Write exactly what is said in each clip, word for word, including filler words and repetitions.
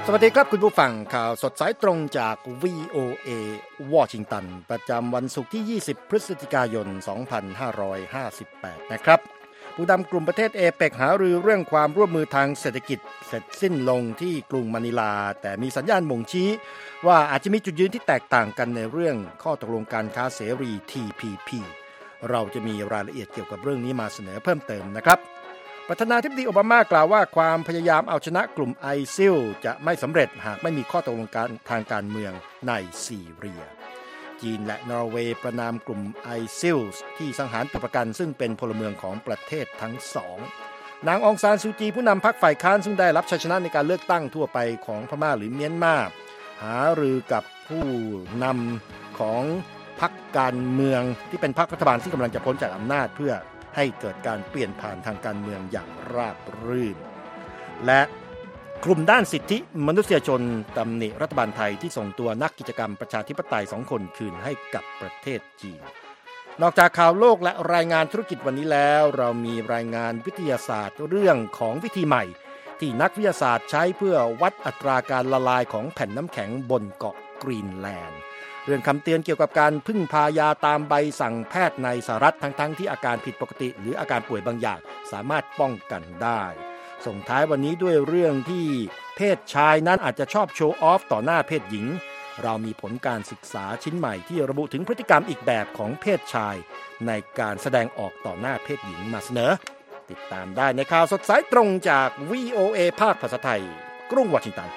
สวัสดีครับคุณผู้ฟังข่าวสดสายตรงจาก วี โอ เอ วอชิงตันประจำวันศุกร์ที่ยี่สิบพฤศจิกายนสองพันห้าร้อยห้าสิบแปดนะครับผู้นำกลุ่มประเทศเอเปกหารือเรื่องความร่วมมือทางเศรษฐกิจเสร็จสิ้นลงที่กรุงมะนิลาแต่มีสัญญาณบ่งชี้ว่าอาจจะมีจุดยืนที่แตกต่างกันในเรื่องข้อตกลงการค้าเสรี ที พี พี เราจะมีรายละเอียดเกี่ยวกับเรื่องนี้มาเสนอเพิ่มเติมนะครับประธานาธิบดีโอบามากล่าวว่าความพยายามเอาชนะกลุ่มไอซิลจะไม่สำเร็จหากไม่มีข้อตกลงการทางการเมืองในซีเรียจีนและนอร์เวย์ประนามกลุ่มไอซิลที่สังหารตัวประกันซึ่งเป็นพลเมืองของประเทศทั้งสองนางองซานซูจีผู้นำพรรคฝ่ายค้านซึ่งได้รับชัยชนะในการเลือกตั้งทั่วไปของพม่าหรือเมียนมาหารือกับผู้นำของพรรคการเมืองที่เป็นพรรครัฐบาลที่กำลังจะพ้นจากอำนาจเพื่อให้เกิดการเปลี่ยนผ่านทางการเมืองอย่างราบรื่นและกลุ่มด้านสิทธิมนุษยชนตำหนิรัฐบาลไทยที่ส่งตัวนักกิจกรรมประชาธิปไตยสองคนคืนให้กับประเทศจีนนอกจากข่าวโลกและรายงานธุรกิจวันนี้แล้วเรามีรายงานวิทยาศาสตร์เรื่องของวิธีใหม่ที่นักวิทยาศาสตร์ใช้เพื่อวัดอัตราการละลายของแผ่นน้ำแข็งบนเกาะกรีนแลนด์เรื่องคำเตือนเกี่ยวกับการพึ่งพายาตามใบสั่งแพทย์ในสหรัฐทั้งๆที่อาการผิดปกติหรืออาการป่วยบางอย่างสามารถป้องกันได้ส่งท้ายวันนี้ด้วยเรื่องที่เพศชายนั้นอาจจะชอบโชว์ออฟต่อหน้าเพศหญิงเรามีผลการศึกษาชิ้นใหม่ที่ระบุถึงพฤติกรรมอีกแบบของเพศชายในการแสดงออกต่อหน้าเพศหญิงมาเสนอติดตามได้ในข่าวสดสายตรงจาก วี โอ เอ ภาคภาษาไทยกรุงวอชิงตัน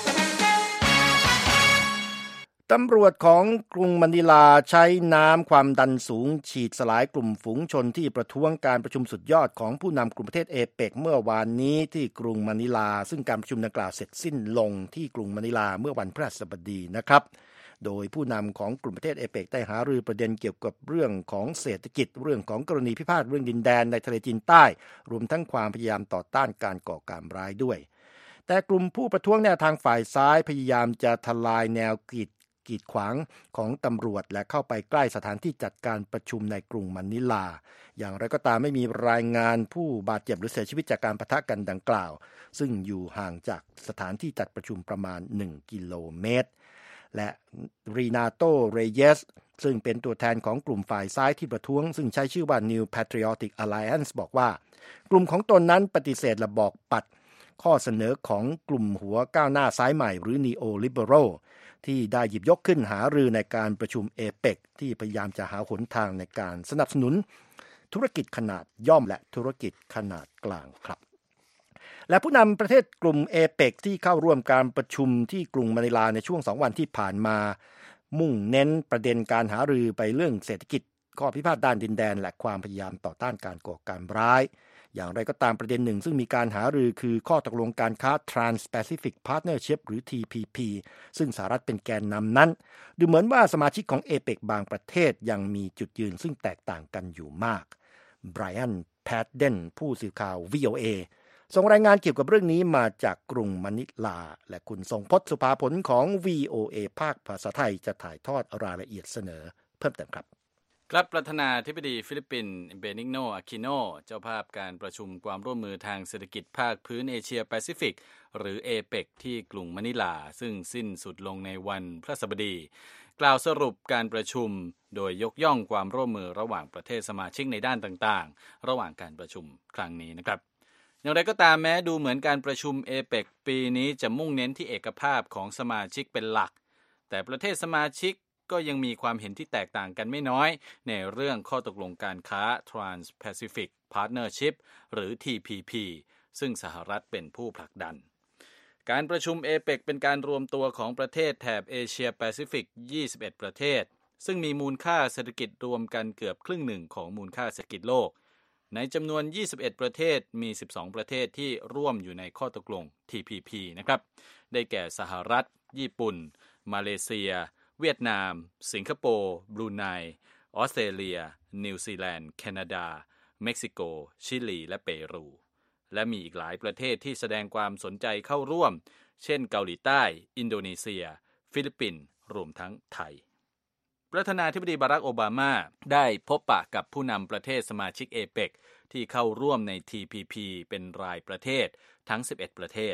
ตำรวจของกรุงมะนิลาใช้น้ำความดันสูงฉีดสลายกลุ่มฝูงชนที่ประท้วงการประชุมสุดยอดของผู้นำกลุ่มประเทศเอเปกเมื่อวานนี้ที่กรุงมะนิลาซึ่งการประชุมดังกล่าวเสร็จสิ้นลงที่กรุงมะนิลาเมื่อวันพฤหัสบดีนะครับโดยผู้นำของกลุ่มประเทศเอเปกได้หารือประเด็นเกี่ยวกับเรื่องของเศรษฐกิจเรื่องของกรณีพิพาทเรื่องดินแดนในทะเลจีนใต้รวมทั้งความพยายามต่อต้านการก่อการร้ายด้วยแต่กลุ่มผู้ประท้วงแนวทางฝ่ายซ้ายพยายามจะทลายแนวกีดกีดขวางของตำรวจและเข้าไปใกล้สถานที่จัดการประชุมในกรุงมะนิลาอย่างไรก็ตามไม่มีรายงานผู้บาดเจ็บหรือเสียชีวิตจากการปะทะกันดังกล่าวซึ่งอยู่ห่างจากสถานที่จัดประชุมประมาณหนึ่งกิโลเมตรและรีนาโตเรเยสซึ่งเป็นตัวแทนของกลุ่มฝ่ายซ้ายที่ประท้วงซึ่งใช้ชื่อว่า New Patriotic Alliance บอกว่ากลุ่มของตนนั้นปฏิเสธและบอกปัดข้อเสนอของกลุ่มหัวก้าวหน้าซ้ายใหม่หรือ Neo Liberalที่ได้หยิบยกขึ้นหารือในการประชุมเอเปกที่พยายามจะหาหนทางในการสนับสนุนธุรกิจขนาดย่อมและธุรกิจขนาดกลางครับและผู้นำประเทศกลุ่มเอเปกที่เข้าร่วมการประชุมที่กรุงมะนิลาในช่วงสองวันที่ผ่านมามุ่งเน้นประเด็นการหารือไปเรื่องเศรษฐกิจข้อพิพาทด้านดินแดนและความพยายามต่อต้านการก่อการร้ายอย่างไรก็ตามประเด็นหนึ่งซึ่งมีการหารือคือข้อตกลงการค้า Trans-Pacific Partnership หรือ ที พี พี ซึ่งสหรัฐเป็นแกนนำนั้นดูเหมือนว่าสมาชิกของเอเปกบางประเทศยังมีจุดยืนซึ่งแตกต่างกันอยู่มากไบรอัน แพดเดนผู้สื่อข่าว วี โอ เอ ส่งรายงานเกี่ยวกับเรื่องนี้มาจากกรุงมะนิลาและคุณทรงพจน์สุภาผลของ วี โอ เอ ภาคภาษาไทยจะถ่ายทอดรายละเอียดเสนอเพิ่มเติมครับครับประธานาธิบดีฟิลิปปินส์เบนิกโน อะคิโนเจ้าภาพการประชุมความร่วมมือทางเศรษฐกิจภาคพื้นเอเชียแปซิฟิกหรือเอเปกที่กรุงมะนิลาซึ่งสิ้นสุดลงในวันพฤหัสบดีกล่าวสรุปการประชุมโดยยกย่องความร่วมมือระหว่างประเทศสมาชิกในด้านต่างๆระหว่างการประชุมครั้งนี้นะครับอย่างไรก็ตามแม้ดูเหมือนการประชุมเอเปกปีนี้จะมุ่งเน้นที่เอกภาพของสมาชิกเป็นหลักแต่ประเทศสมาชิกก็ยังมีความเห็นที่แตกต่างกันไม่น้อยในเรื่องข้อตกลงการค้า Trans-Pacific Partnership หรือ ที พี พี ซึ่งสหรัฐเป็นผู้ผลักดันการประชุมเอเปกเป็นการรวมตัวของประเทศแถบเอเชียแปซิฟิกยี่สิบเอ็ดประเทศซึ่งมีมูลค่าเศรษฐกิจรวมกันเกือบครึ่งหนึ่งของมูลค่าเศรษฐกิจโลกในจำนวนยี่สิบเอ็ดประเทศมีสิบสองประเทศที่ร่วมอยู่ในข้อตกลง ที พี พี นะครับได้แก่สหรัฐญี่ปุ่นมาเลเซียเวียดนามสิงคโปร์บรูไนออสเตรเลียนิวซีแลนด์แคนาดาเม็กซิโกชิลีและเปรูและมีอีกหลายประเทศที่แสดงความสนใจเข้าร่วมเช่นเกาหลีใต้อินโดนีเซียฟิลิปปินส์รวมทั้งไทยประธานาธิบดีบารักโอบามาได้พบปะกับผู้นำประเทศสมาชิกเอเปกที่เข้าร่วมใน ที พี พี เป็นรายประเทศทั้งสิบเอ็ดประเทศ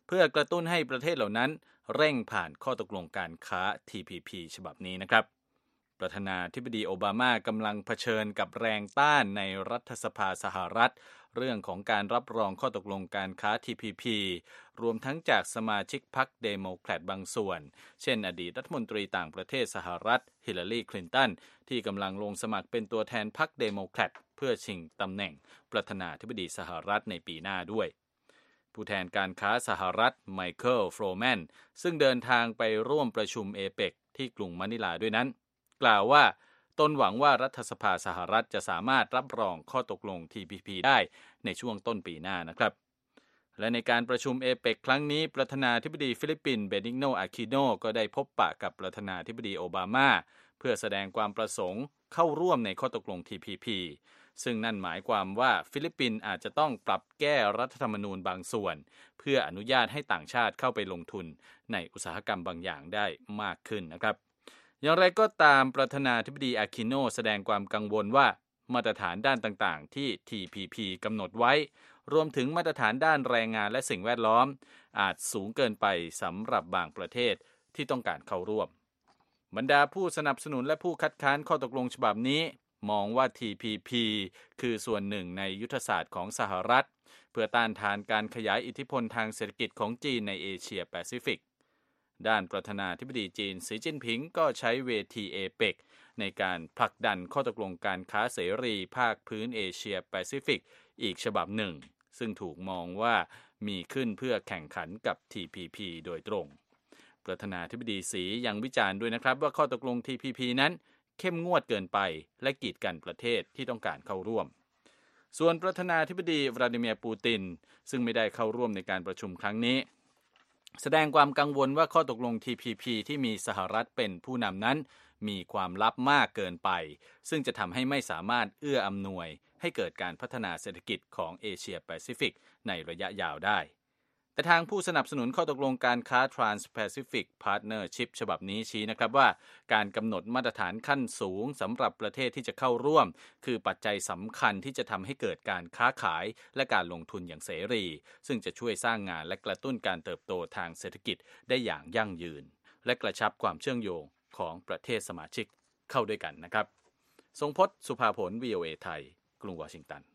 เพื่อกระตุ้นให้ประเทศเหล่านั้นเร่งผ่านข้อตกลงการค้า ที พี พี ฉบับนี้นะครับประธานาธิบดีโอบามากำลังเผชิญกับแรงต้านในรัฐสภาสหรัฐเรื่องของการรับรองข้อตกลงการค้า ที พี พี รวมทั้งจากสมาชิกพรรคเดโมแครตบางส่วนเช่นอดีตรัฐมนตรีต่างประเทศสหรัฐฮิลลารีคลินตันที่กำลังลงสมัครเป็นตัวแทนพรรคเดโมแครตเพื่อชิงตำแหน่งประธานาธิบดีสหรัฐในปีหน้าด้วยผู้แทนการค้าสหรัฐไมเคิลโฟร์แมนซึ่งเดินทางไปร่วมประชุมเอเปกที่กรุงมะนิลาด้วยนั้นกล่าวว่าตนหวังว่ารัฐสภาสหรัฐจะสามารถรับรองข้อตกลง ที พี พี ได้ในช่วงต้นปีหน้านะครับและในการประชุมเอเปกครั้งนี้ประธานาธิบดีฟิลิปปินส์เบนิกโน อาคิโนก็ได้พบปะกับประธานาธิบดีโอบามาเพื่อแสดงความประสงค์เข้าร่วมในข้อตกลง ที พี พี ซึ่งนั่นหมายความว่าฟิลิปปินส์อาจจะต้องปรับแก้รัฐธรรมนูญบางส่วนเพื่ออนุญาตให้ต่างชาติเข้าไปลงทุนในอุตสาหกรรมบางอย่างได้มากขึ้นนะครับอย่างไรก็ตามประธานาธิบดีอาคิโนแสดงความกังวลว่ามาตรฐานด้านต่างๆที่ ที พี พี กำหนดไว้รวมถึงมาตรฐานด้านแรงงานและสิ่งแวดล้อมอาจสูงเกินไปสำหรับบางประเทศที่ต้องการเข้าร่วมบรรดาผู้สนับสนุนและผู้คัดค้านข้อตกลงฉบับนี้มองว่า ที พี พี คือส่วนหนึ่งในยุทธศาสตร์ของสหรัฐเพื่อต้านทานการขยายอิทธิพลทางเศรษฐกิจของจีนในเอเชียแปซิฟิกด้านประธานาธิบดีจีนสีจิ้นผิงก็ใช้เวทีเอเปกในการผลักดันข้อตกลงการค้าเสรีภาคพื้นเอเชียแปซิฟิกอีกฉบับหนึ่งซึ่งถูกมองว่ามีขึ้นเพื่อแข่งขันกับ ที พี พี โดยตรงประธานาธิบดีสียังวิจารณ์ด้วยนะครับว่าข้อตกลง ที พี พี นั้นเข้มงวดเกินไปและกีดกันประเทศที่ต้องการเข้าร่วมส่วนประธานาธิบดีวลาดิเมียร์ปูตินซึ่งไม่ได้เข้าร่วมในการประชุมครั้งนี้แสดงความกังวลว่าข้อตกลง ที พี พี ที่มีสหรัฐเป็นผู้นำนั้นมีความลับมากเกินไปซึ่งจะทำให้ไม่สามารถเอื้ออำนวยให้เกิดการพัฒนาเศรษฐกิจของเอเชียแปซิฟิกในระยะยาวได้แต่ทางผู้สนับสนุนข้อตกลงการค้า Trans-Pacific Partnership ฉบับนี้ชี้นะครับว่าการกำหนดมาตรฐานขั้นสูงสำหรับประเทศที่จะเข้าร่วมคือปัจจัยสำคัญที่จะทำให้เกิดการค้าขายและการลงทุนอย่างเสรีซึ่งจะช่วยสร้างงานและกระตุ้นการเติบโตทางเศรษฐกิจได้อย่างยั่งยืนและกระชับความเชื่อมโยงของประเทศสมาชิกเข้าด้วยกันนะครับทรงพจน์ สุภาผล วี โอ เอ ไทยกรุงวอชิงตัน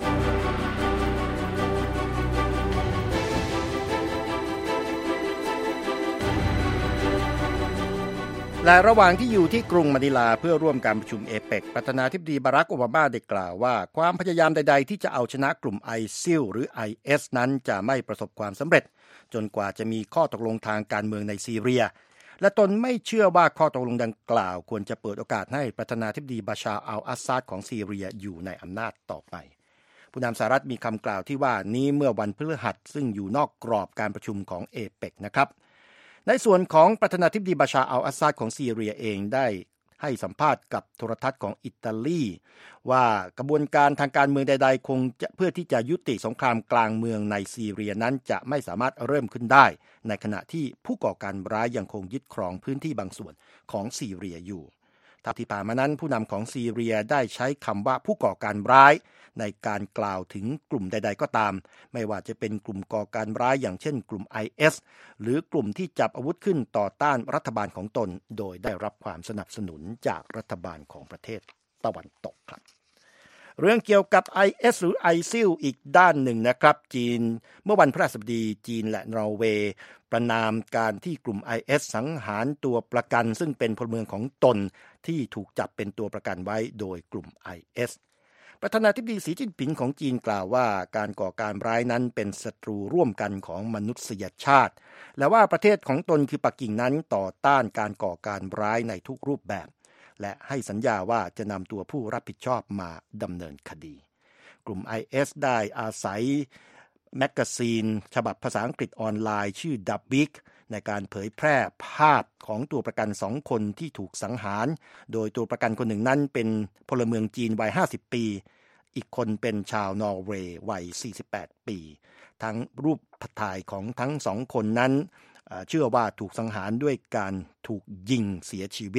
และระหว่างที่อยู่ที่กรุงมะนิลาเพื่อร่วมการประชุมเอเปกประธานาธิบดีบารักโอบามาได้กล่าวว่าความพยายามใดๆที่จะเอาชนะกลุ่ม ไอ ซิล หรือ ไอ เอส นั้นจะไม่ประสบความสำเร็จจนกว่าจะมีข้อตกลงทางการเมืองในซีเรียและตนไม่เชื่อว่าข้อตกลงดังกล่าวควรจะเปิดโอกาสให้ประธานาธิบดีบาชาร์อัลอาซาดของซีเรียอยู่ในอำนาจต่อไปผู้นำสหรัฐมีคำกล่าวที่ว่านี้เมื่อวันพฤหัสซึ่งอยู่นอกกรอบการประชุมของเอเปกนะครับในส่วนของประธานาธิบดีบาชาร์อัลอาซาดของซีเรียเองได้ให้สัมภาษณ์กับโทรทัศน์ของอิตาลีว่ากระบวนการทางการเมืองใดๆคงจะเพื่อที่จะยุติสงครามกลางเมืองในซีเรียนั้นจะไม่สามารถเริ่มขึ้นได้ในขณะที่ผู้ก่อการร้ายยังคงยึดครองพื้นที่บางส่วนของซีเรียอยู่ทที่ผ่านมานั้นผู้นำของซีเรียได้ใช้คำว่าผู้ก่อการร้ายในการกล่าวถึงกลุ่มใดๆก็ตามไม่ว่าจะเป็นกลุ่มก่อการร้ายอย่างเช่นกลุ่ม ไอ เอส หรือกลุ่มที่จับอาวุธขึ้นต่อต้านรัฐบาลของตนโดยได้รับความสนับสนุนจากรัฐบาลของประเทศตะวันตกครับเรื่องเกี่ยวกับ ไอ เอส หรือ ไอ ซิล อีกด้านหนึ่งนะครับจีนเมื่อวันพฤหัสบดีจีนและนอร์เวย์ประนามการที่กลุ่ม ไอ เอส สังหารตัวประกันซึ่งเป็นพลเมืองของตนที่ถูกจับเป็นตัวประกันไว้โดยกลุ่ม ไอ เอส ประธานาธิบดีสีจิ้นผิงของจีนกล่าวว่าการก่อการร้ายนั้นเป็นศัตรูร่วมกันของมนุษยชาติและว่าประเทศของตนคือปักกิ่งนั้นต่อต้านการก่อการร้ายในทุกรูปแบบและให้สัญญาว่าจะนำตัวผู้รับผิดชอบมาดำเนินคดีกลุ่ม ไอ เอส ได้อาศัยแมกกาซีนฉบับภาษาอังกฤษออนไลน์ชื่อ ดับบิก ในการเผยแพร่ภาพของตัวประกันสองคนที่ถูกสังหารโดยตัวประกันคนหนึ่งนั้นเป็นพลเมืองจีนวัยห้าสิบปีอีกคนเป็นชาวนอร์เวย์วัยสี่สิบแปดปีทั้งรูปถ่ายของทั้งสองคนนั้นเชื่อว่าถูกสังหารด้วยการถูกยิงเสียชีวิต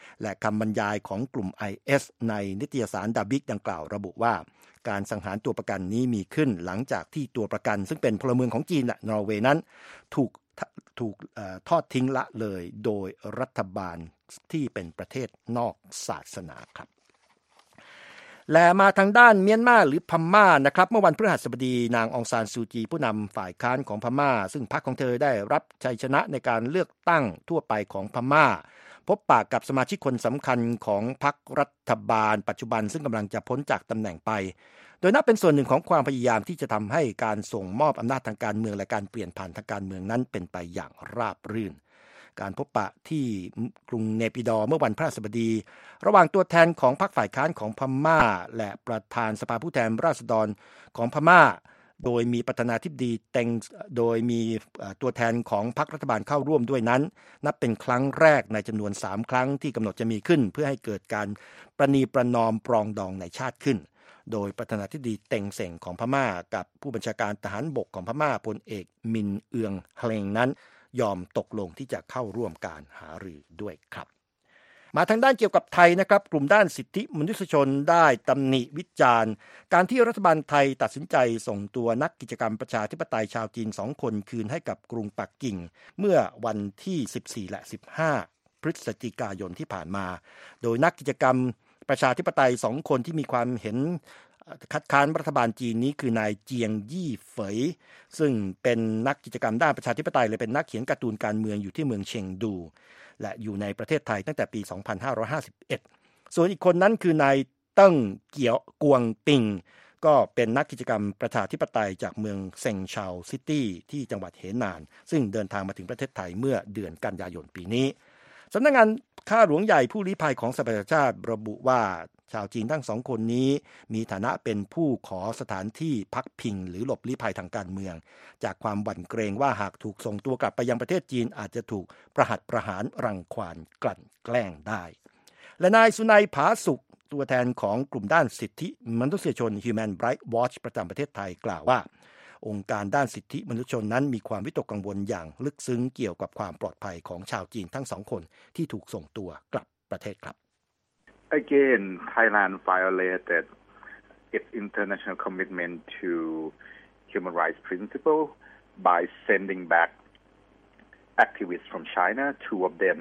และคำบรรยายของกลุ่ม ไอ เอส ในนิตยสารดาบิกดังกล่าวระบุว่าการสังหารตัวประกันนี้มีขึ้นหลังจากที่ตัวประกันซึ่งเป็นพลเมืองของจีนและนอร์เวย์นั้นถูกถูกทอดทิ้งละเลยโดยรัฐบาลที่เป็นประเทศนอกศาสนาครับและมาทางด้านเมียนมาหรือพม่านะครับเมื่อวันพฤหัสบดีนางองซานซูจีผู้นำฝ่ายค้านของพม่าซึ่งพรรคของเธอได้รับชัยชนะในการเลือกตั้งทั่วไปของพม่าพบปะกับสมาชิกคนสำคัญของพรรครัฐบาลปัจจุบันซึ่งกำลังจะพ้นจากตำแหน่งไปโดยนับเป็นส่วนหนึ่งของความพยายามที่จะทำให้การส่งมอบอำนาจทางการเมืองและการเปลี่ยนผ่านทางการเมืองนั้นเป็นไปอย่างราบรื่นการพบปะที่กรุงเนปิดอร์เมื่อวันพฤหัสบดีระหว่างตัวแทนของพรรคฝ่ายค้านของพม่าและประธานสภาผู้แทนราษฎรของพม่าโดยมีประธานาธิบดีเต็งโดยมีตัวแทนของพรรครัฐบาลเข้าร่วมด้วยนั้นนับเป็นครั้งแรกในจำนวนสามครั้งที่กำหนดจะมีขึ้นเพื่อให้เกิดการประนีประนอมปรองดองในชาติขึ้นโดยประธานาธิบดีเต็งเส็งของพม่ากับผู้บัญชาการทหารบกของพม่าพลเอกมินเอืองเฮลงนั้นยอมตกลงที่จะเข้าร่วมการหารือด้วยครับมาทางด้านเกี่ยวกับไทยนะครับกลุ่มด้านสิทธิมนุษยชนได้ตำหนิวิจารณ์การที่รัฐบาลไทยตัดสินใจส่งตัวนักกิจกรรมประชาธิปไตยชาวจีนสองคนคืนให้กับกรุงปักกิ่งเมื่อวันที่สิบสี่และสิบห้าพฤศจิกายนที่ผ่านมาโดยนักกิจกรรมประชาธิปไตยสองคนที่มีความเห็นคัดค้านรัฐบาลจีนนี้คือนายเจียงยี่เฝยซึ่งเป็นนักกิจกรรมด้านประชาธิปไตยและเป็นนักเขียนการ์ตูนการเมืองอยู่ที่เมืองเชียงดูและอยู่ในประเทศไทยตั้งแต่ปีสองพันห้าร้อยห้าสิบเอ็ดส่วนอีกคนนั้นคือนายเติ้งเกียวกวงติงก็เป็นนักกิจกรรมประชาธิปไตยจากเมืองเซ็งเชาซิตี้ที่จังหวัดเหหนานซึ่งเดินทางมาถึงประเทศไทยเมื่อเดือนกันยายนปีนี้สำนักงานข้าหลวงใหญ่ผู้ลี้ภัยของสหประชาชาติระบุว่าชาวจีนทั้งสองคนนี้มีฐานะเป็นผู้ขอสถานที่พักพิงหรือหลบลี้ภัยทางการเมืองจากความหวั่นเกรงว่าหากถูกส่งตัวกลับไปยังประเทศจีนอาจจะถูกประหัตประหารรังควานกลั่นแกล้งได้และนายสุนัยผาสุขตัวแทนของกลุ่มด้านสิทธิมนุษยชน Human Rights Watch ประจำประเทศไทยกล่าวว่าองค์การด้านสิทธิมนุษยชนนั้นมีความวิตกกังวลอย่างลึกซึ้งเกี่ยวกับความปลอดภัยของชาวจีนทั้งสองคนที่ถูกส่งตัวกลับประเทศครับ Again, Thailand violated its international commitment to human rights principle by sending back activists from China, two of them,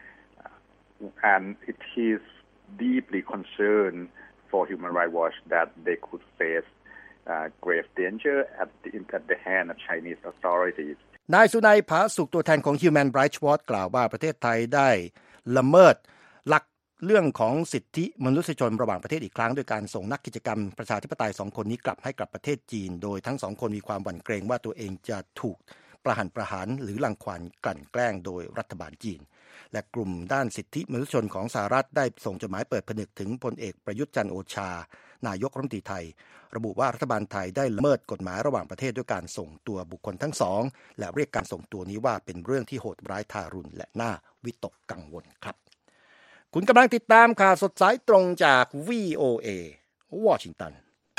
and it is deeply concerned for Human Rights Watch that they could face Uh, grave danger at the, at the hand of Chinese authorities. นายสุนัยผาสุขตัวแทนของ Human Rights Watch กล่าวว่าประเทศไทยได้ละเมิดหลักเรื่องของสิทธิมนุษยชนระหว่างประเทศอีกครั้งโดยการส่งนักกิจกรรมประชาธิปไตยสองคนนี้กลับให้กลับประเทศจีนโดยทั้งสองคนมีความหวั่นเกรงว่าตัวเองจะถูกประหัตประหารหรือรังควานกลั่นแกล้งโดยรัฐบาลจีนและกลุ่มด้านสิทธิมนุษยชนของสหรัฐได้ส่งจดหมายเปิดผนึกถึงพลเอกประยุทธ์จันทร์โอชานายกรัฐมนตรีไทยระบุว่ารัฐบาลไทยได้ละเมิดกฎหมายระหว่างประเทศด้วยการส่งตัวบุคคลทั้งสองและเรียกการส่งตัวนี้ว่าเป็นเรื่องที่โหดร้ายทารุณและน่าวิตกกังวลครับคุณกำลังติดตามข่าวสดสายตรงจาก วี โอ เอ วอชิงตัน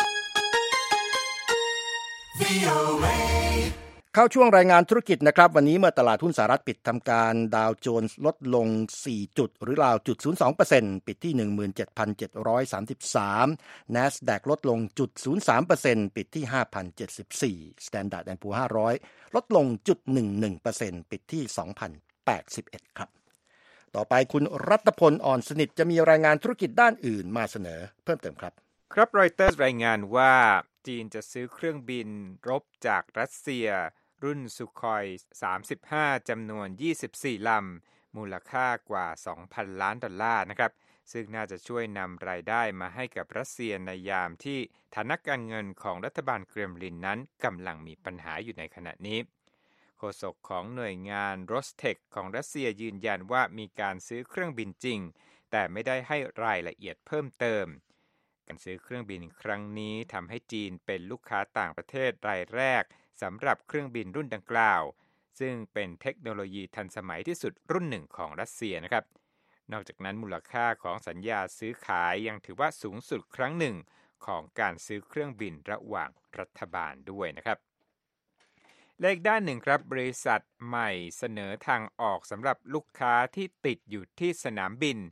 วี โอ เอ เข้าช่วงรายงานธุรกิจนะครับวันนี้เมื่อตลาดหุ้นสหรัฐปิดทำการดาวโจนส์ลดลงสี่จุดหรือราว ศูนย์จุดศูนย์สองเปอร์เซ็นต์ ปิดที่ หนึ่งหมื่นเจ็ดพันเจ็ดร้อยสามสิบสาม NASDAQ ลดลง ศูนย์จุดศูนย์สามเปอร์เซ็นต์ ปิดที่ ห้าพันเจ็ดสิบสี่ Standard แอนด์ Poor's ห้าร้อยลดลง ศูนย์จุดหนึ่งหนึ่งเปอร์เซ็นต์ ปิดที่ สองพันแปดสิบเอ็ด ครับต่อไปคุณรัตพลอ่อนสนิทจะมีรายงานธุรกิจด้านอื่นมาเสนอเพิ่มเติมครับครับรอยเตอร์สรายงานว่าจีนจะซื้อเครื่องบินรบจากรัสเซียรุ่นสุคอยสามสิบห้าจำนวนยี่สิบสี่ลำมูลค่ากว่า สองพัน ล้านดอลลาร์นะครับซึ่งน่าจะช่วยนำรายได้มาให้กับรัสเซียในยามที่ฐานะการเงินของรัฐบาลเครมลินนั้นกำลังมีปัญหาอยู่ในขณะนี้โฆษกของหน่วยงาน Rostec ของรัสเซียยืนยันว่ามีการซื้อเครื่องบินจริงแต่ไม่ได้ให้รายละเอียดเพิ่มเติมการซื้อเครื่องบินครั้งนี้ทำให้จีนเป็นลูกค้าต่างประเทศรายแรกสำหรับเครื่องบินรุ่นดังกล่าวซึ่งเป็นเทคโนโลยีทันสมัยที่สุดรุ่นหนึ่งของรัสเซียนะครับนอกจากนั้นมูลค่าของสัญญาซื้อขายยังถือว่าสูงสุดครั้งหนึ่งของการซื้อเครื่องบินระหว่างรัฐบาลด้วยนะครับและอีกด้านหนึ่งครับบริษัทใหม่เสนอทางออกสำหรับลูกค้าที่ติดอยู่ที่สนามบิน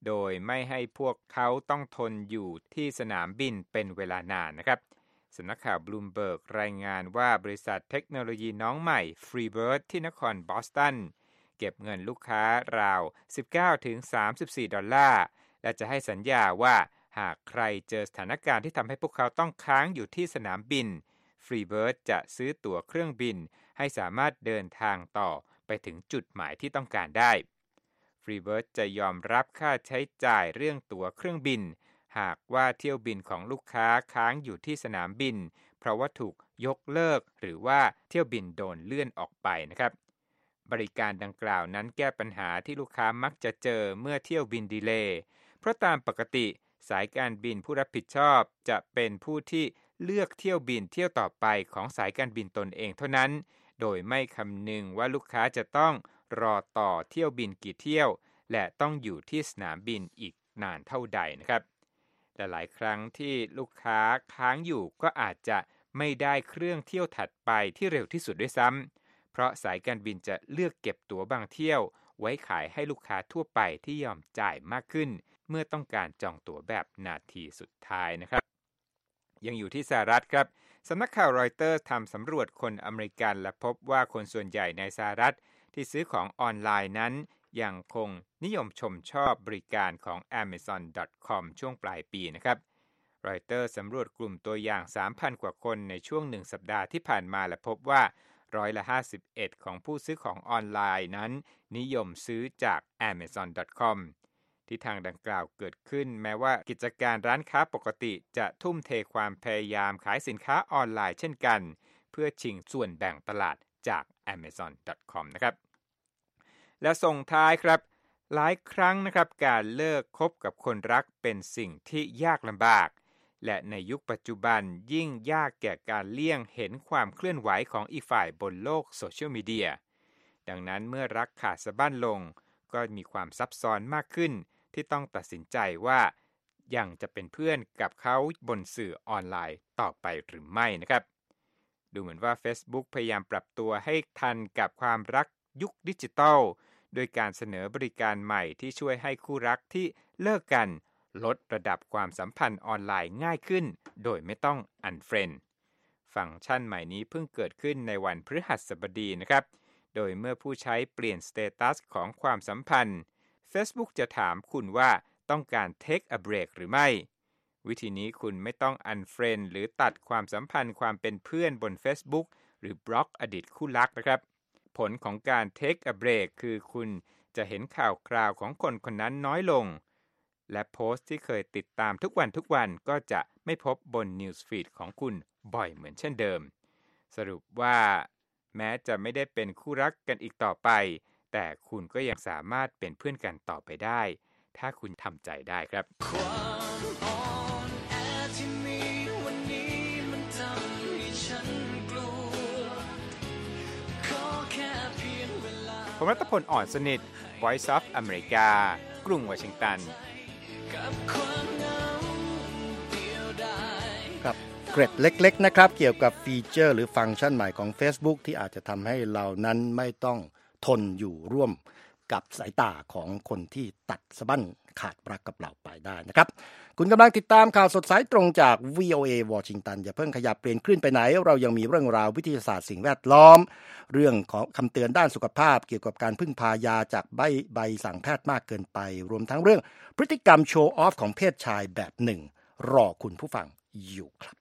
โดยไม่ให้พวกเขาต้องทนอยู่ที่สนามบินเป็นเวลานานนะครับสำนักข่าว Bloomberg รายงานว่าบริษัทเทคโนโลยีน้องใหม่ Freebird ที่นครบอสตันเก็บเงินลูกค้าราว สิบเก้าถึงสามสิบสี่ ดอลลาร์และจะให้สัญญาว่าหากใครเจอสถานการณ์ที่ทำให้พวกเขาต้องค้างอยู่ที่สนามบิน Freebird จะซื้อตั๋วเครื่องบินให้สามารถเดินทางต่อไปถึงจุดหมายที่ต้องการได้ Freebird จะยอมรับค่าใช้จ่ายเรื่องตั๋วเครื่องบินหากว่าเที่ยวบินของลูกค้าค้างอยู่ที่สนามบินเพราะว่าถูกยกเลิกหรือว่าเที่ยวบินโดนเลื่อนออกไปนะครับบริการดังกล่าวนั้นแก้ปัญหาที่ลูกค้ามักจะเจอเมื่อเที่ยวบินดีเลย์เพราะตามปกติสายการบินผู้รับผิดชอบจะเป็นผู้ที่เลือกเที่ยวบินเที่ยวต่อไปของสายการบินตนเองเท่านั้นโดยไม่คำนึงว่าลูกค้าจะต้องรอต่อเที่ยวบินกี่เที่ยวและต้องอยู่ที่สนามบินอีกนานเท่าใดนะครับแต่หลายครั้งที่ลูกค้าค้างอยู่ก็อาจจะไม่ได้เครื่องเที่ยวถัดไปที่เร็วที่สุดด้วยซ้ำเพราะสายการบินจะเลือกเก็บตั๋วบางเที่ยวไว้ขายให้ลูกค้าทั่วไปที่ยอมจ่ายมากขึ้นเมื่อต้องการจองตั๋วแบบนาทีสุดท้ายนะครับยังอยู่ที่สหรัฐครับสำนักข่าวรอยเตอร์ทำสำรวจคนอเมริกันและพบว่าคนส่วนใหญ่ในสหรัฐที่ซื้อของออนไลน์นั้นยังคงนิยมชมชอบบริการของ แอมะซอน ดอท คอม ช่วงปลายปีนะครับรอยเตอร์สำรวจกลุ่มตัวอย่าง สามพัน กว่าคนในช่วงหนึ่งสัปดาห์ที่ผ่านมาและพบว่าร้อยละห้าสิบเอ็ดของผู้ซื้อของออนไลน์นั้นนิยมซื้อจาก แอมะซอน ดอท คอม ที่ทางดังกล่าวเกิดขึ้นแม้ว่ากิจการร้านค้าปกติจะทุ่มเทความพยายามขายสินค้าออนไลน์เช่นกันเพื่อชิงส่วนแบ่งตลาดจาก แอมะซอน ดอท คอม นะครับและส่งท้ายครับหลายครั้งนะครับการเลิกคบกับคนรักเป็นสิ่งที่ยากลำบากและในยุคปัจจุบันยิ่งยากแก่การเลี่ยงเห็นความเคลื่อนไหวของอีกฝ่ายบนโลกโซเชียลมีเดียดังนั้นเมื่อรักขาดสะบั้นลงก็มีความซับซ้อนมากขึ้นที่ต้องตัดสินใจว่ายังจะเป็นเพื่อนกับเขาบนสื่อออนไลน์ต่อไปหรือไม่นะครับดูเหมือนว่า Facebook พยายามปรับตัวให้ทันกับความรักยุคดิจิทัลโดยการเสนอบริการใหม่ที่ช่วยให้คู่รักที่เลิกกันลดระดับความสัมพันธ์ออนไลน์ง่ายขึ้นโดยไม่ต้อง unfriend ฟังก์ชันใหม่นี้เพิ่งเกิดขึ้นในวันพฤหัสบดีนะครับโดยเมื่อผู้ใช้เปลี่ยนสเตตัสของความสัมพันธ์ Facebook จะถามคุณว่าต้องการ take a break หรือไม่วิธีนี้คุณไม่ต้อง unfriend หรือตัดความสัมพันธ์ความเป็นเพื่อนบน Facebook หรือบล็อกอดีตคู่รักนะครับผลของการ take a break คือคุณจะเห็นข่าวคราวของคนคนนั้นน้อยลงและโพสต์ที่เคยติดตามทุกวันทุกวันก็จะไม่พบบน News Feed ของคุณบ่อยเหมือนเช่นเดิมสรุปว่าแม้จะไม่ได้เป็นคู่รักกันอีกต่อไปแต่คุณก็ยังสามารถเป็นเพื่อนกันต่อไปได้ถ้าคุณทำใจได้ครับความอ่อนแอที่มีวันนี้มันทำให้ฉันกลัวขอแค่เพียงเวลาผมรัตพลอ่อนสนิท Voice of America กรุงวอชิงตันกับความเหงาเดียวดายครับเกร็ดเล็กๆนะครับเกี่ยวกับฟีเจอร์หรือฟังก์ชันใหม่ของ Facebook ที่อาจจะทำให้เรานั้นไม่ต้องทนอยู่ร่วมกับสายตาของคนที่ตัดสะบั้นขาดรักกับเราไปได้นะครับคุณกำลังติดตามข่าวสดสายตรงจาก วี โอ เอ วอชิงตันอย่าเพิ่งขยับเปลี่ยนคลื่นไปไหนเรายังมีเรื่องราววิทยาศาสตร์สิ่งแวดล้อมเรื่องของคำเตือนด้านสุขภาพเกี่ยวกับการพึ่งพายาจากใบใบสั่งแพทย์มากเกินไปรวมทั้งเรื่องพฤติกรรมโชว์ออฟของเพศชายแบบหนึ่งรอคุณผู้ฟังอยู่ครับ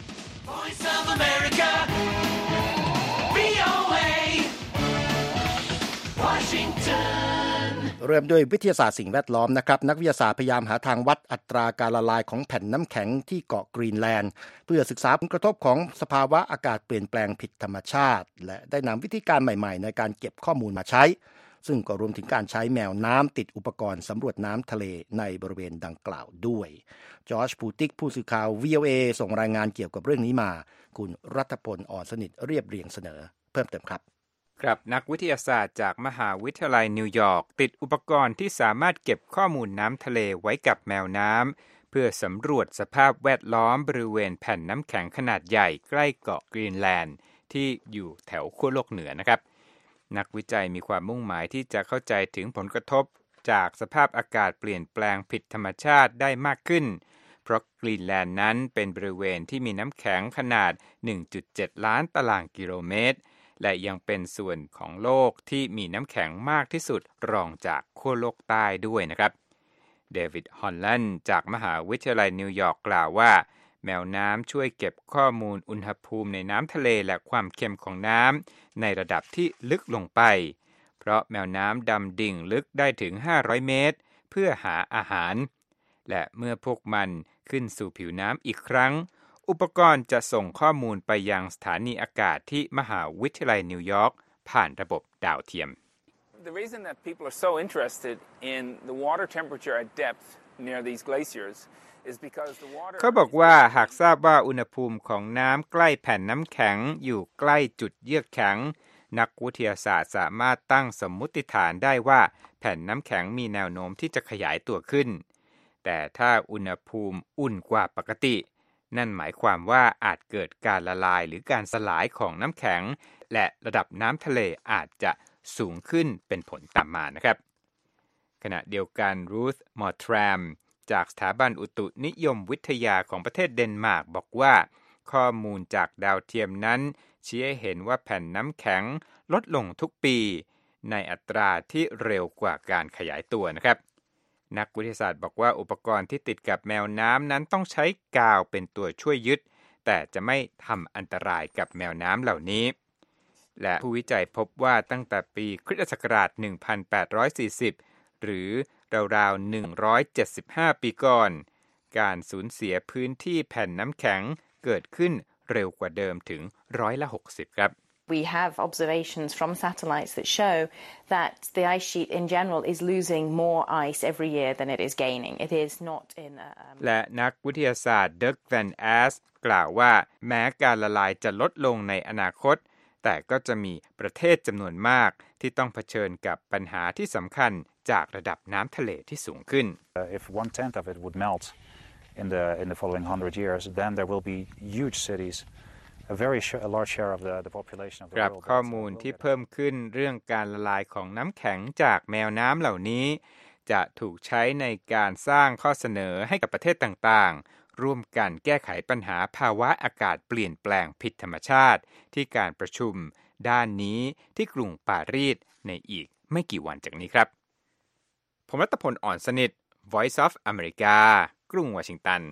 Voice of America วี โอ เอ Washington เริ่มด้วยวิทยาศาสตร์สิ่งแวดล้อมนะครับนักวิทยาศาสตร์พยายามหาทางวัดอัตราการละลายของแผ่นน้ำแข็งที่เกาะกรีนแลนด์เพื่อศึกษาผลกระทบของสภาวะอากาศเปลี่ยนแปลงผิดธรรมชาติและได้นำวิธีการใหม่ๆในการเก็บข้อมูลมาใช้ซึ่งก็รวมถึงการใช้แมวน้ำติดอุปกรณ์สำรวจน้ำทะเลในบริเวณดังกล่าวด้วยจอร์จพูติกผู้สื่อข่าว วี โอ เอ ส่งรายงานเกี่ยวกับเรื่องนี้มาคุณรัตพลอ่อนสนิทเรียบเรียงเสนอเพิ่มเติมครับครับนักวิทยาศาสตร์จากมหาวิทยาลัยนิวยอร์กติดอุปกรณ์ที่สามารถเก็บข้อมูลน้ำทะเลไว้กับแมวน้ำเพื่อสำรวจสภาพแวดล้อมบริเวณแผ่นน้ำแข็งขนาดใหญ่ใกล้เกาะกรีนแลนด์ที่อยู่แถวขั้วโลกเหนือนะครับนักวิจัยมีความมุ่งหมายที่จะเข้าใจถึงผลกระทบจากสภาพอากาศเปลี่ยนแปลงผิดธรรมชาติได้มากขึ้นเพราะกรีนแลนด์นั้นเป็นบริเวณที่มีน้ำแข็งขนาด หนึ่งจุดเจ็ด ล้านตารางกิโลเมตรและยังเป็นส่วนของโลกที่มีน้ำแข็งมากที่สุดรองจากขั้วโลกใต้ด้วยนะครับเดวิดฮอลแลนด์จากมหาวิทยาลัยนิวยอร์กกล่าวว่าแมวน้ำช่วยเก็บข้อมูลอุณหภูมิในน้ำทะเลและความเค็มของน้ำในระดับที่ลึกลงไปเพราะแมวน้ำดำดิ่งลึกได้ถึงห้าร้อยเมตรเพื่อหาอาหารและเมื่อพวกมันขึ้นสู่ผิวน้ำอีกครั้งอุปกรณ์จะส่งข้อมูลไปยังสถานีอากาศที่มหาวิทยาลัยนิวยอร์กผ่านระบบดาวเทียม The reason that people are so interested in the water temperature at depth near these glaciers is because the water เขาบอกว่าหากทราบว่าอุณหภูมิของน้ำใกล้แผ่นน้ำแข็งอยู่ใกล้จุดเยือกแข็งนักวิทยาศาสตร์สามารถตั้งสมมุติฐานได้ว่าแผ่นน้ำแข็งมีแนวโน้มที่จะขยายตัวขึ้นแต่ถ้าอุณหภูมิอุ่นกว่าปกตินั่นหมายความว่าอาจเกิดการละลายหรือการสลายของน้ำแข็งและระดับน้ำทะเลอาจจะสูงขึ้นเป็นผลตามมานะครับขณะเดียวกันรูธมอร์ทรัมจากสถาบันอุตุนิยมวิทยาของประเทศเดนมาร์กบอกว่าข้อมูลจากดาวเทียมนั้นชี้ให้เห็นว่าแผ่นน้ำแข็งลดลงทุกปีในอัตราที่เร็วกว่าการขยายตัวนะครับนักวิทยาศาสตร์บอกว่าอุปกรณ์ที่ติดกับแมวน้ำนั้นต้องใช้กาวเป็นตัวช่วยยึดแต่จะไม่ทำอันตรายกับแมวน้ำเหล่านี้และผู้วิจัยพบว่าตั้งแต่ปีคริสตศักราชหนึ่งพันแปดร้อยสี่สิบหรือราวๆหนึ่งร้อยเจ็ดสิบห้าปีก่อนการสูญเสียพื้นที่แผ่นน้ำแข็งเกิดขึ้นเร็วกว่าเดิมถึงร้อยละหกสิบครับ We have observations from satellites that show that the ice sheet in general is losing more ice every year than it is gaining. It is not in a, um... และนักวิทยาศาสตร์เดิร์กแวนแอสกล่าวว่าแม้การละลายจะลดลงในอนาคตแต่ก็จะมีประเทศจำนวนมากที่ต้องเผชิญกับปัญหาที่สำคัญจากระดับน้ำทะเลที่สูงขึ้น uh, If one tenth of it would melt in the in the following hundred years, then there will be huge cities.A very a large share of the the population of the world ข้อมูลที่เพิ่มขึ้นเรื่องการละลายของน้ำแข็งจากแมวน้ำเหล่านี้จะถูกใช้ในการสร้างข้อเสนอให้กับประเทศต่างๆร่วมกันแก้ไขปัญหาภาวะอากาศเปลี่ยนแปลงผิดธรรมชาติที่การประชุมด้านนี้ที่กรุงปารีสในอีกไม่กี่วันจากนี้ครับผมรัตพลอ่อนสนิท Voice of America กรุงวอชิงตัน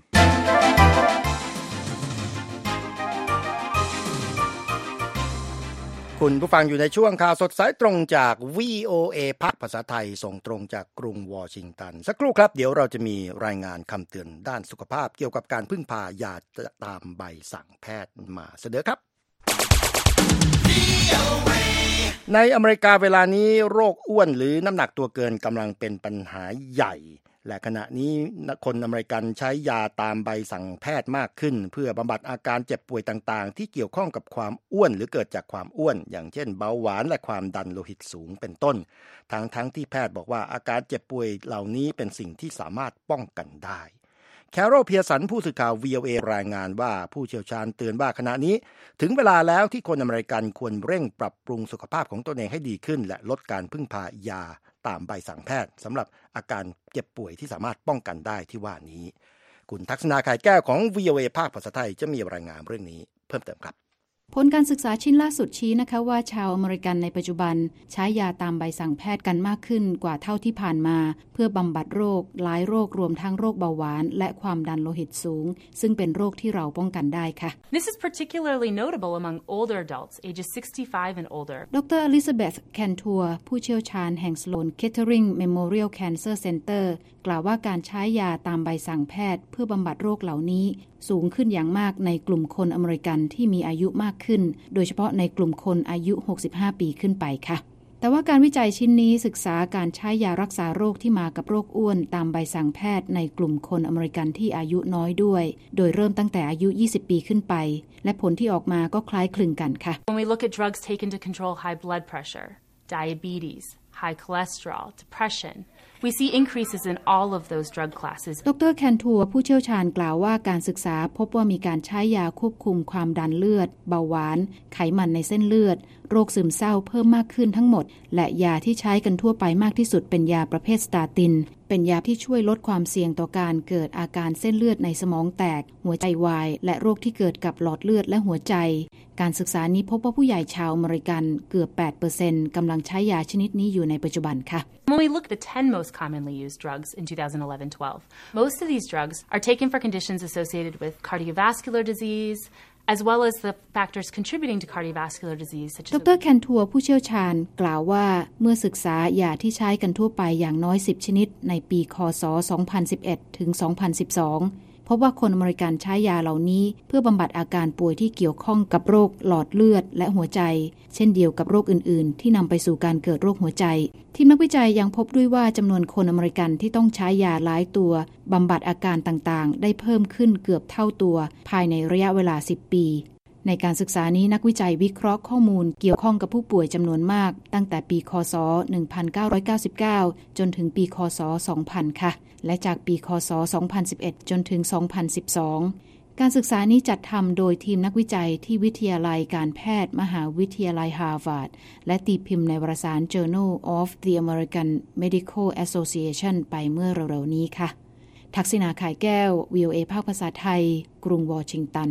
คุณผู้ฟังอยู่ในช่วงข่าวสดสายตรงจาก วี โอ เอ ภาคภาษาไทยส่งตรงจากกรุงวอชิงตันสักครู่ครับเดี๋ยวเราจะมีรายงานคำเตือนด้านสุขภาพเกี่ยวกับการพึ่งพายาตามใบสั่งแพทย์มาเสนอครับในอเมริกาเวลานี้โรคอ้วนหรือน้ำหนักตัวเกินกำลังเป็นปัญหาใหญ่และขณะนี้คนอเมริกันใช้ยาตามใบสั่งแพทย์มากขึ้นเพื่อบำบัดอาการเจ็บป่วยต่างๆที่เกี่ยวข้องกับความอ้วนหรือเกิดจากความอ้วนอย่างเช่นเบาหวานและความดันโลหิตสูงเป็นต้นทั้งๆ ท, ที่แพทย์บอกว่าอาการเจ็บป่วยเหล่านี้เป็นสิ่งที่สามารถป้องกันได้แคโรล เพียร์สันผู้สื่อข่าว วี โอ เอ รายงานว่าผู้เชี่ยวชาญเตือนว่าขณะนี้ถึงเวลาแล้วที่คนอเมริกันควรเร่งปรับปรุงสุขภาพของตนเองให้ดีขึ้นและลดการพึ่งพายาตามใบสั่งแพทย์สำหรับอาการเจ็บป่วยที่สามารถป้องกันได้ที่ว่านี้คุณทักษณาไข่แก้วของ วี โอ เอ ภาคภาษาไทยจะมีรายงานเรื่องนี้เพิ่มเติมครับผลการศึกษาชิ้นล่าสุดชี้นะคะว่าชาวอเมริกันในปัจจุบันใช้ยาตามใบสั่งแพทย์กันมากขึ้นกว่าเท่าที่ผ่านมาเพื่อบำบัดโรคหลายโรครวมทั้งโรคเบาหวานและความดันโลหิตสูงซึ่งเป็นโรคที่เราป้องกันได้ค่ะ This is particularly notable among older adults ages sixty-five and older ดร. Elizabeth Cantor ผู้เชี่ยวชาญแห่ง Sloan Kettering Memorial Cancer Center กล่าวว่าการใช้ยาตามใบสั่งแพทย์เพื่อบำบัดโรคเหล่านี้สูงขึ้นอย่างมากในกลุ่มคนอเมริกันที่มีอายุมากขึ้นโดยเฉพาะในกลุ่มคนอายุหกสิบห้าปีขึ้นไปค่ะแต่ว่าการวิจัยชิ้นนี้ศึกษาการใช้ยารักษาโรคที่มากับโรคอ้วนตามใบสั่งแพทย์ในกลุ่มคนอเมริกันที่อายุน้อยด้วยโดยเริ่มตั้งแต่อายุยี่สิบปีขึ้นไปและผลที่ออกมาก็คล้ายคลึงกันค่ะ When we look at drugs taken to control high blood pressure, diabetes, high cholesterol, depression. We see increases in all of those drug classes. ดรแคนทัวร์ผู้เชี่ยวชาญกล่าวว่าการศึกษาพบว่ามีการใช้ยาควบคุมความดันเลือดเบาหวานไขมันในเส้นเลือดโรคซึมเศร้าเพิ่มมากขึ้นทั้งหมดและยาที่ใช้กันทั่วไปมากที่สุดเป็นยาประเภทสตาตินเป็นยาที่ช่วยลดความเสี่ยงต่อการเกิดอาการเส้นเลือดในสมองแตกหัวใจวายและโรคที่เกิดกับหลอดเลือดและหัวใจการศึกษานี้พบว่าผู้ใหญ่ชาวอเมริกันเกือบ แปดเปอร์เซ็นต์ กำลังใช้ยาชนิดนี้อยู่ในปัจจุบันค่ะ When we look at the ten most commonly used drugs in twenty eleven twelve, most of these drugs are taken for conditions associated with cardiovascular disease, as well as the factors contributing to cardiovascular disease such as ดรแคนทัวร์ผู้เชี่ยวชาญกล่าวว่าเมื่อศึกษายาที่ใช้กันทั่วไปอย่างน้อยสิบชนิดในปีค.ศ. สองพันสิบเอ็ดถึงสองพันสิบสองพบว่าคนอเมริกันใช้ยาเหล่านี้เพื่อบำบัดอาการป่วยที่เกี่ยวข้องกับโรคหลอดเลือดและหัวใจเช่นเดียวกับโรคอื่นๆที่นำไปสู่การเกิดโรคหัวใจทีมนักวิจัยยังพบด้วยว่าจำนวนคนอเมริกันที่ต้องใช้ยาหลายตัวบำบัดอาการต่างๆได้เพิ่มขึ้นเกือบเท่าตัวภายในระยะเวลาสิบปีในการศึกษานี้นักวิจัยวิเคราะห์ข้อมูลเกี่ยวข้องกับผู้ป่วยจำนวนมากตั้งแต่ปีค.ศ. หนึ่งพันเก้าร้อยเก้าสิบเก้าจนถึงปีค.ศ. สองพันค่ะและจากปีค.ศ. สองพันสิบเอ็ดจนถึงสองพันสิบสองการศึกษานี้จัดทำโดยทีมนักวิจัยที่วิทยาลัยการแพทย์มหาวิทยาลัยฮาร์วาร์ดและตีพิมพ์ในวารสาร Journal of the American Medical Association ไปเมื่อเร็วๆนี้ค่ะทักษิณา ข่ายแก้ว วี โอ เอ ภาคภาษาไทยกรุงวอชิงตัน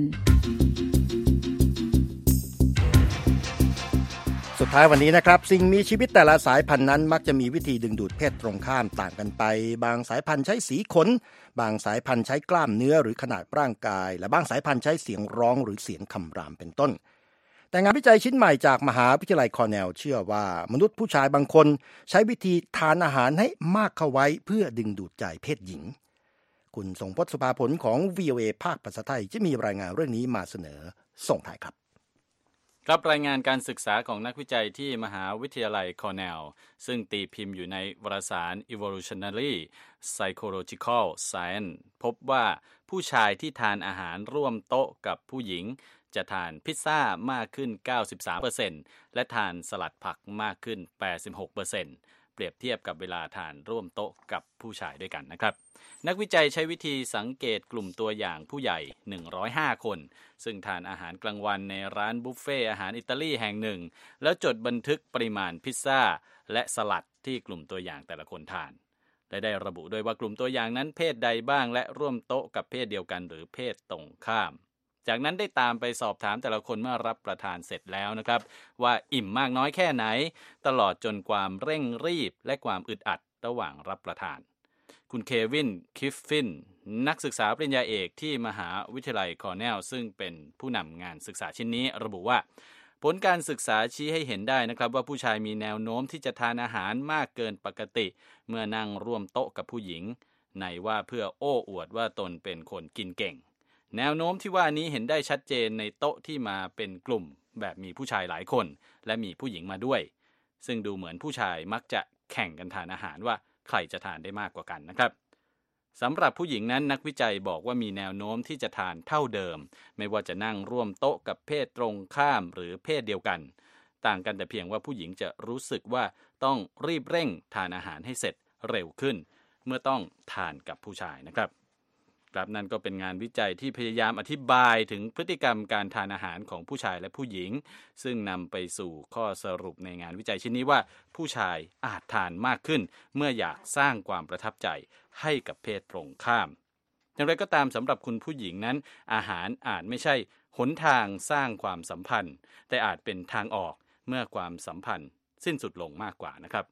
สุดท้ายวันนี้นะครับสิ่งมีชีวิตแต่ละสายพันธุ์นั้นมักจะมีวิธีดึงดูดเพศตรงข้ามต่างกันไปบางสายพันธุ์ใช้สีขนบางสายพันธุ์ใช้กล้ามเนื้อหรือขนาดร่างกายและบางสายพันธุ์ใช้เสียงร้องหรือเสียงคำรามเป็นต้นแต่งานวิจัยชิ้นใหม่จากมหาวิทยาลัยคอร์เนลเชื่อว่ามนุษย์ผู้ชายบางคนใช้วิธีทานอาหารให้มากเข้าไว้เพื่อดึงดูดใจเพศหญิงคุณทรงพจน์ สุภาผลของ วี โอ เอ ภาคภาษาไทยจะมีรายงานเรื่องนี้มาเสนอส่งท้ายครับครับรายงานการศึกษาของนักวิจัยที่มหาวิทยาลัยคอร์เนลซึ่งตีพิมพ์อยู่ในวารสาร Evolutionary Psychological Science พบว่าผู้ชายที่ทานอาหารร่วมโต๊ะกับผู้หญิงจะทานพิซซ่ามากขึ้น เก้าสิบสามเปอร์เซ็นต์ และทานสลัดผักมากขึ้น แปดสิบหกเปอร์เซ็นต์ เปรียบเทียบกับเวลาทานร่วมโต๊ะกับผู้ชายด้วยกันนะครับนักวิจัยใช้วิธีสังเกตกลุ่มตัวอย่างผู้ใหญ่หนึ่งร้อยห้าคนซึ่งทานอาหารกลางวันในร้านบุฟเฟ่อาหารอิตาลีแห่งหนึ่งแล้วจดบันทึกปริมาณพิซซ่าและสลัดที่กลุ่มตัวอย่างแต่ละคนทานและได้ระบุด้วยว่ากลุ่มตัวอย่างนั้นเพศใดบ้างและร่วมโต๊ะกับเพศเดียวกันหรือเพศตรงข้ามจากนั้นได้ตามไปสอบถามแต่ละคนเมื่อรับประทานเสร็จแล้วนะครับว่าอิ่มมากน้อยแค่ไหนตลอดจนความเร่งรีบและความอึดอัดระหว่างรับประทานคุณเควินคิฟฟินนักศึกษาปริญญาเอกที่มหาวิทยาลัยคอร์เนลซึ่งเป็นผู้นำงานศึกษาชิ้นนี้ระบุว่าผลการศึกษาชี้ให้เห็นได้นะครับว่าผู้ชายมีแนวโน้มที่จะทานอาหารมากเกินปกติเมื่อนั่งร่วมโต๊ะกับผู้หญิงในว่าเพื่อโอ้อวดว่าตนเป็นคนกินเก่งแนวโน้มที่ว่านี้เห็นได้ชัดเจนในโต๊ะที่มาเป็นกลุ่มแบบมีผู้ชายหลายคนและมีผู้หญิงมาด้วยซึ่งดูเหมือนผู้ชายมักจะแข่งกันทานอาหารว่าใครจะทานได้มากกว่ากันนะครับสำหรับผู้หญิงนั้นนักวิจัยบอกว่ามีแนวโน้มที่จะทานเท่าเดิมไม่ว่าจะนั่งร่วมโต๊ะกับเพศตรงข้ามหรือเพศเดียวกันต่างกันแต่เพียงว่าผู้หญิงจะรู้สึกว่าต้องรีบเร่งทานอาหารให้เสร็จเร็วขึ้นเมื่อต้องทานกับผู้ชายนะครับครับนั่นก็เป็นงานวิจัยที่พยายามอธิบายถึงพฤติกรรมการทานอาหารของผู้ชายและผู้หญิงซึ่งนำไปสู่ข้อสรุปในงานวิจัยชิ้นนี้ว่าผู้ชายอาจทานมากขึ้นเมื่ออยากสร้างความประทับใจให้กับเพศตรงข้ามอย่างไรก็ตามสำหรับคุณผู้หญิงนั้นอาหารอาจไม่ใช่หนทางสร้างความสัมพันธ์แต่อาจเป็นทางออกเมื่อความสัมพันธ์สิ้นสุดลงมากกว่านะครับ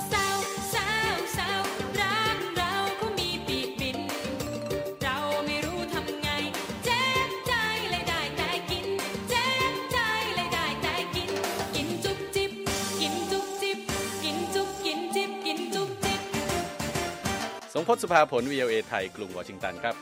สงพจน์ สุภาผล วี โอ เอ ไทยกรุงวอชิงตันครับ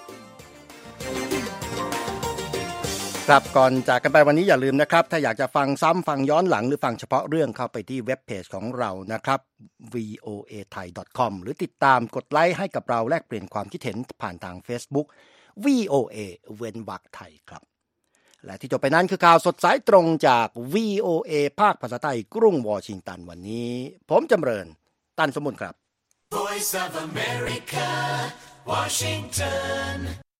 ครับก่อนจากกันไปวันนี้อย่าลืมนะครับถ้าอยากจะฟังซ้ำฟังย้อนหลังหรือฟังเฉพาะเรื่องเข้าไปที่เว็บเพจของเรานะครับ วี โอ เอ ไทย ดอท คอม หรือติดตามกดไลค์ให้กับเราแลกเปลี่ยนความคิดเห็นผ่านทาง Facebook วี โอ เอ เว้นวรรคไทยครับและที่จบไปนั้นคือข่าวสดสายตรงจาก วี โอ เอ ภาคภาษาไทยกรุงวอชิงตันวันนี้ผมจำเริญตันสมุนครับ Voice of America Washington